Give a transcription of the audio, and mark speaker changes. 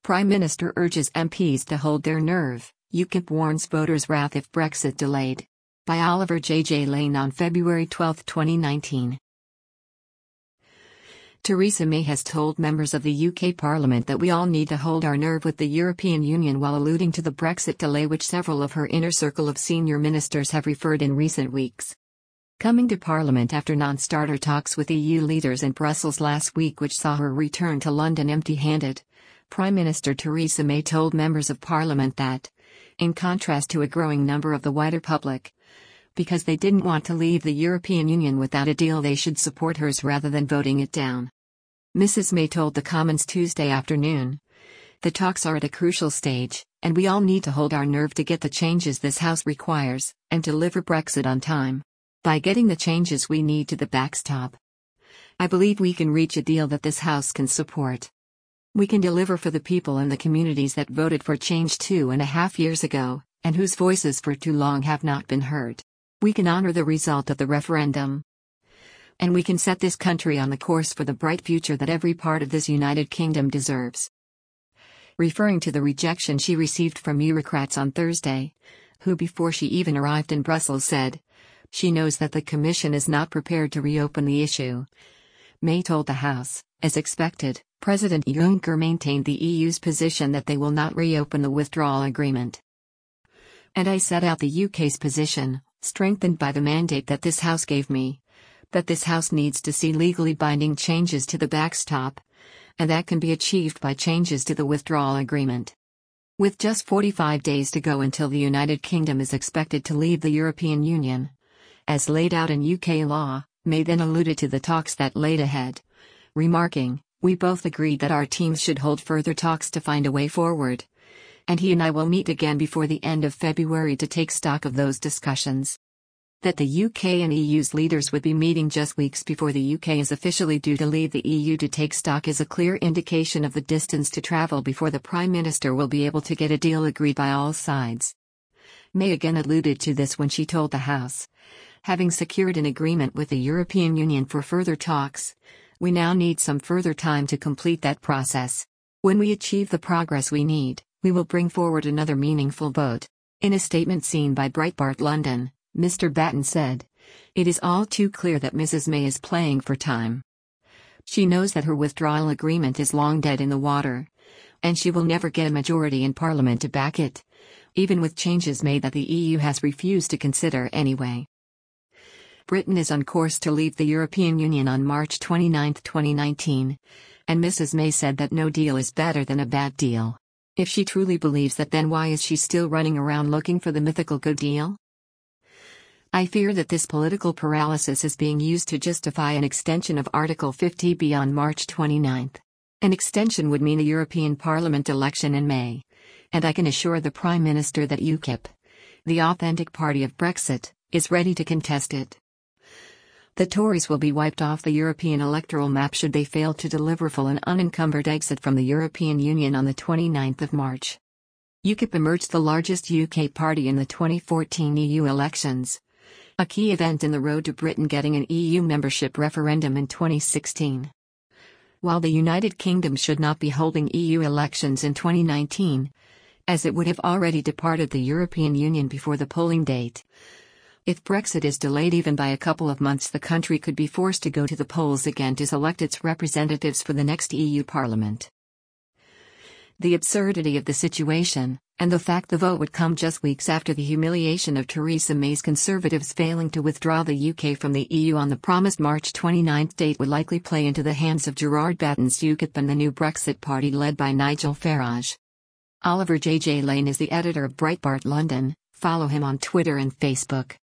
Speaker 1: Prime Minister urges MPs to hold their nerve, UKIP warns voters' wrath if Brexit delayed. By Oliver J. Lane on February 12, 2019. Theresa May has told members of the UK Parliament that we all need to hold our nerve with the European Union while alluding to the Brexit delay which several of her inner circle of senior ministers have referred in recent weeks. Coming to Parliament after non-starter talks with EU leaders in Brussels last week which saw her return to London empty-handed, Prime Minister Theresa May told members of Parliament that, in contrast to a growing number of the wider public, because they didn't want to leave the European Union without a deal, they should support hers rather than voting it down. Mrs. May told the Commons Tuesday afternoon, "The talks are at a crucial stage, and we all need to hold our nerve to get the changes this House requires, and deliver Brexit on time. By getting the changes we need to the backstop, I believe we can reach a deal that this House can support. We can deliver for the people and the communities that voted for change 2.5 years ago, and whose voices for too long have not been heard. We can honor the result of the referendum. And we can set this country on the course for the bright future that every part of this United Kingdom deserves." Referring to the rejection she received from bureaucrats on Thursday, who before she even arrived in Brussels said, she knows that the Commission is not prepared to reopen the issue. May told the House, as expected, President Juncker maintained the EU's position that they will not reopen the withdrawal agreement. "And I set out the UK's position, strengthened by the mandate that this House gave me, that this House needs to see legally binding changes to the backstop, and that can be achieved by changes to the withdrawal agreement." With just 45 days to go until the United Kingdom is expected to leave the European Union, as laid out in UK law, May then alluded to the talks that laid ahead, remarking, "We both agreed that our teams should hold further talks to find a way forward, and he and I will meet again before the end of February to take stock of those discussions." That the UK and EU's leaders would be meeting just weeks before the UK is officially due to leave the EU to take stock is a clear indication of the distance to travel before the Prime Minister will be able to get a deal agreed by all sides. May again alluded to this when she told the House, "Having secured an agreement with the European Union for further talks, we now need some further time to complete that process. When we achieve the progress we need, we will bring forward another meaningful vote." In a statement seen by Breitbart London, Mr. Batten said, "It is all too clear that Mrs. May is playing for time. She knows that her withdrawal agreement is long dead in the water, and she will never get a majority in Parliament to back it, even with changes made that the EU has refused to consider anyway." Britain is on course to leave the European Union on March 29, 2019, and Mrs. May said that no deal is better than a bad deal. If she truly believes that, then why is she still running around looking for the mythical good deal? "I fear that this political paralysis is being used to justify an extension of Article 50 beyond March 29. An extension would mean a European Parliament election in May, and I can assure the Prime Minister that UKIP, the authentic party of Brexit, is ready to contest it. The Tories will be wiped off the European electoral map should they fail to deliver full and unencumbered exit from the European Union on the 29th of March. UKIP emerged the largest UK party in the 2014 EU elections, a key event in the road to Britain getting an EU membership referendum in 2016. While the United Kingdom should not be holding EU elections in 2019, as it would have already departed the European Union before the polling date, if Brexit is delayed even by a couple of months, the country could be forced to go to the polls again to select its representatives for the next EU Parliament. The absurdity of the situation, and the fact the vote would come just weeks after the humiliation of Theresa May's Conservatives failing to withdraw the UK from the EU on the promised March 29 date, would likely play into the hands of Gerard Batten's UKIP and the new Brexit party led by Nigel Farage. Oliver J. Lane is the editor of Breitbart London. Follow him on Twitter and Facebook.